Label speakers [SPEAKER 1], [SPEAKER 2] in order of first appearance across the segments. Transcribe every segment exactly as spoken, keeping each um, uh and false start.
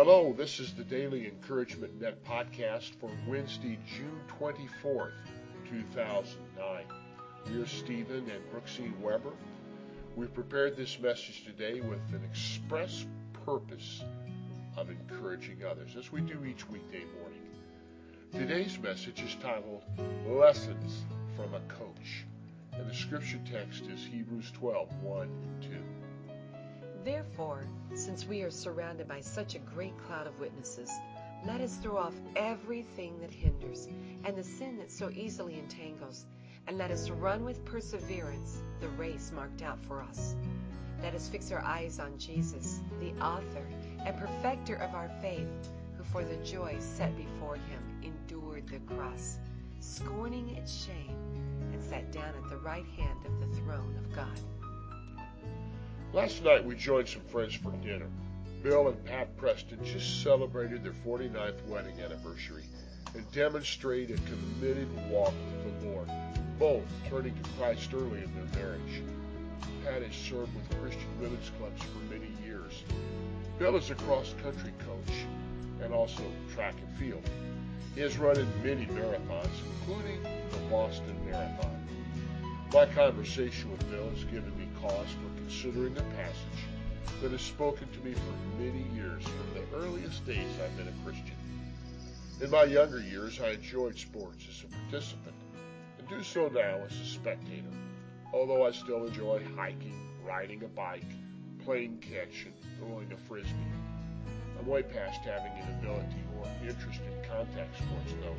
[SPEAKER 1] Hello, this is the Daily Encouragement Net podcast for Wednesday, June twenty-fourth, two thousand nine. We are Stephen and Brooksine Weber. We've prepared this message today with an express purpose of encouraging others, as we do each weekday morning. Today's message is titled Lessons from a Coach, and the scripture text is Hebrews twelve, one and two.
[SPEAKER 2] Therefore, since we are surrounded by such a great cloud of witnesses, let us throw off everything that hinders and the sin that so easily entangles, and let us run with perseverance the race marked out for us. Let us fix our eyes on Jesus, the author and perfecter of our faith, who for the joy set before him endured the cross, scorning its shame, and sat down at the right hand of the throne of God.
[SPEAKER 1] Last night we joined some friends for dinner. Bill and Pat Preston just celebrated their forty-ninth wedding anniversary and demonstrated a committed walk with the Lord, both turning to Christ early in their marriage. Pat has served with Christian women's clubs for many years. Bill is a cross-country coach and also track and field. He has run in many marathons, including the Boston Marathon. My conversation with Bill has given me cause for considering a passage that has spoken to me for many years, from the earliest days I've been a Christian. In my younger years, I enjoyed sports as a participant, and do so now as a spectator, although I still enjoy hiking, riding a bike, playing catch, and throwing a frisbee. I'm way past having an ability or interest in contact sports, though.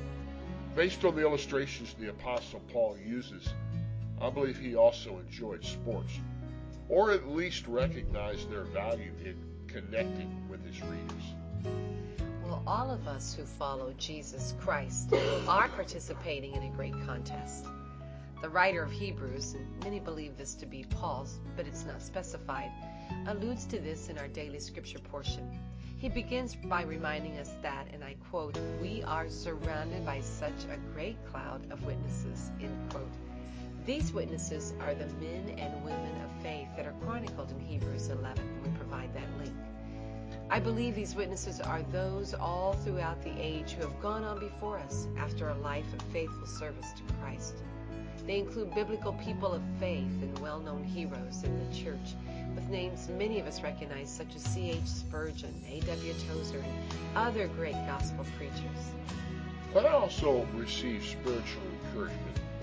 [SPEAKER 1] Based on the illustrations the Apostle Paul uses, I believe he also enjoyed sports, or at least recognized their value in connecting with his readers.
[SPEAKER 2] Well, all of us who follow Jesus Christ are participating in a great contest. The writer of Hebrews, and many believe this to be Paul's, but it's not specified, alludes to this in our daily scripture portion. He begins by reminding us that, and I quote, "We are surrounded by such a great cloud of witnesses," end quote. These witnesses are the men and women of faith that are chronicled in Hebrews eleven, and we provide that link. I believe these witnesses are those all throughout the age who have gone on before us after a life of faithful service to Christ. They include biblical people of faith and well-known heroes in the church, with names many of us recognize, such as C H Spurgeon, A W Tozer, and other great gospel preachers.
[SPEAKER 1] But I also receive spiritual encouragement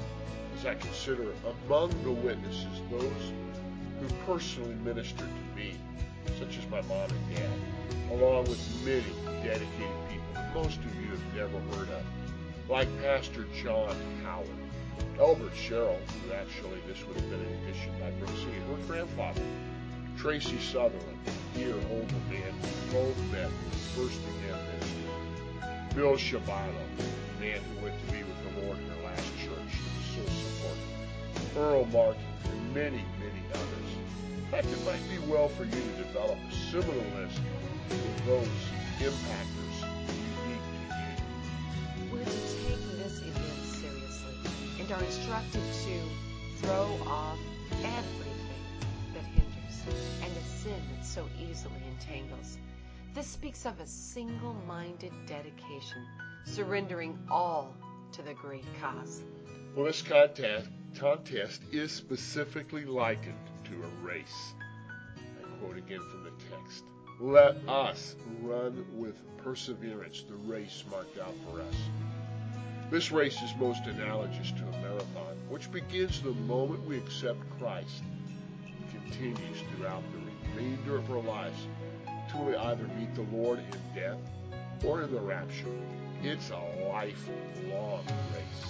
[SPEAKER 1] as I consider among the witnesses those who personally ministered to me, such as my mom and dad, along with many dedicated people that most of you have never heard of, like Pastor John Howard, Elbert Sherrill, who actually this would have been an addition by Brooksine, her grandfather, Tracy Sutherland, dear older man, who both met First Again ministry, Bill Shabilo, the man who went to be with the Lord in her last church, so supportive, Earl Martin, and many, many others. In fact, it might be well for you to develop a similar list with those impactors unique to you.
[SPEAKER 2] We're to take this event seriously and are instructed to throw off everything that hinders and the sin that so easily entangles. This speaks of a single-minded dedication, surrendering all to the great cause.
[SPEAKER 1] Well, this contest, contest is specifically likened to a race. I quote again from the text. Let us run with perseverance the race marked out for us. This race is most analogous to a marathon, which begins the moment we accept Christ and continues throughout the remainder of our lives until we either meet the Lord in death or in the rapture. It's a lifelong race.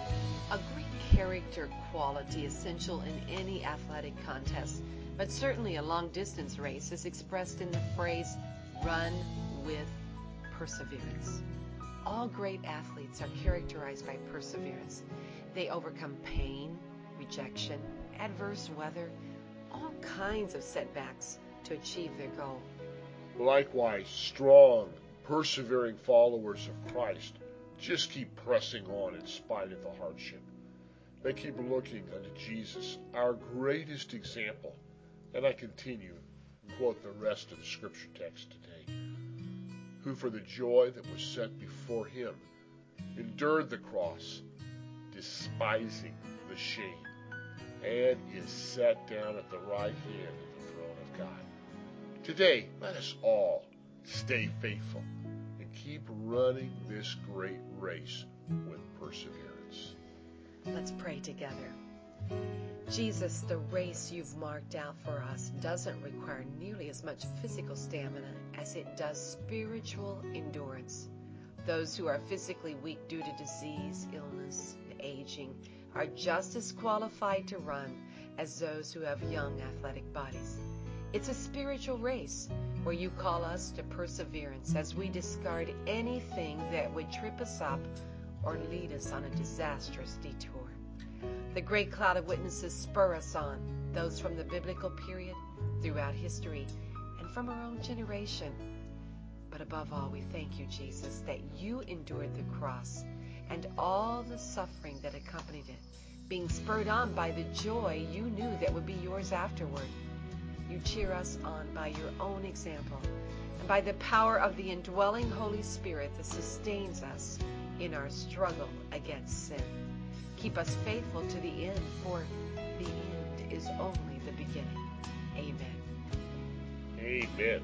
[SPEAKER 2] A great character quality essential in any athletic contest, but certainly a long-distance race, is expressed in the phrase, run with perseverance. All great athletes are characterized by perseverance. They overcome pain, rejection, adverse weather, all kinds of setbacks to achieve their goal.
[SPEAKER 1] Likewise, strong, persevering followers of Christ just keep pressing on in spite of the hardship. They keep looking unto Jesus, our greatest example. And I continue and quote the rest of the scripture text today. who for the joy that was set before him endured the cross, despising the shame, and is set down at the right hand of the throne of God. Today, let us all stay faithful and keep running this great race with perseverance.
[SPEAKER 2] Let's pray together. Jesus, the race you've marked out for us doesn't require nearly as much physical stamina as it does spiritual endurance. Those who are physically weak due to disease, illness, and aging are just as qualified to run as those who have young athletic bodies. It's a spiritual race where you call us to perseverance as we discard anything that would trip us up or lead us on a disastrous detour. The great cloud of witnesses spur us on, those from the biblical period, throughout history, and from our own generation. But above all, we thank you, Jesus, that you endured the cross and all the suffering that accompanied it, being spurred on by the joy you knew that would be yours afterward. You cheer us on by your own example and by the power of the indwelling Holy Spirit that sustains us in our struggle against sin. Keep us faithful to the end, for the end is only the beginning. Amen.
[SPEAKER 1] Amen.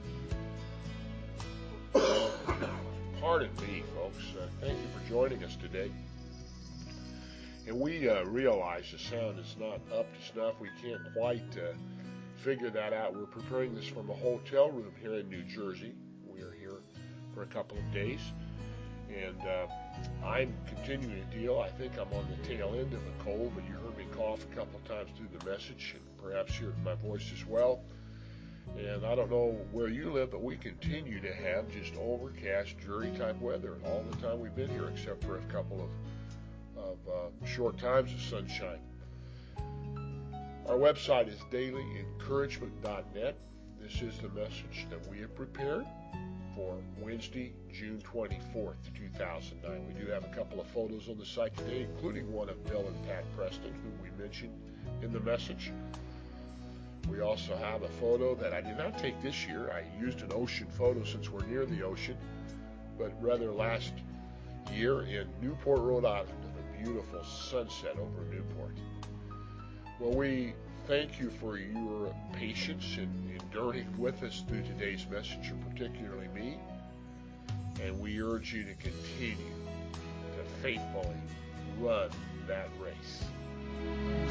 [SPEAKER 1] Pardon me, folks. Uh, thank you for joining us today. And we uh, realize the sound is not up to snuff. We can't quite uh, figure that out. We're preparing this from a hotel room here in New Jersey. We are here for a couple of days. And uh, I'm continuing to deal. I think I'm on the tail end of a cold, but you heard me cough a couple of times through the message, and perhaps hear my voice as well. And I don't know where you live, but we continue to have just overcast, dreary type weather all the time we've been here, except for a couple of, of uh, short times of sunshine. Our website is daily encouragement dot net. This is the message that we have prepared for Wednesday, June twenty-fourth, two thousand nine. We do have a couple of photos on the site today, including one of Bill and Pat Preston, whom we mentioned in the message. We also have a photo that I did not take this year. I used an ocean photo since we're near the ocean, but rather last year in Newport, Rhode Island, of a beautiful sunset over Newport. Well, we thank you for your patience in enduring with us through today's message, and particularly me. And we urge you to continue to faithfully run that race.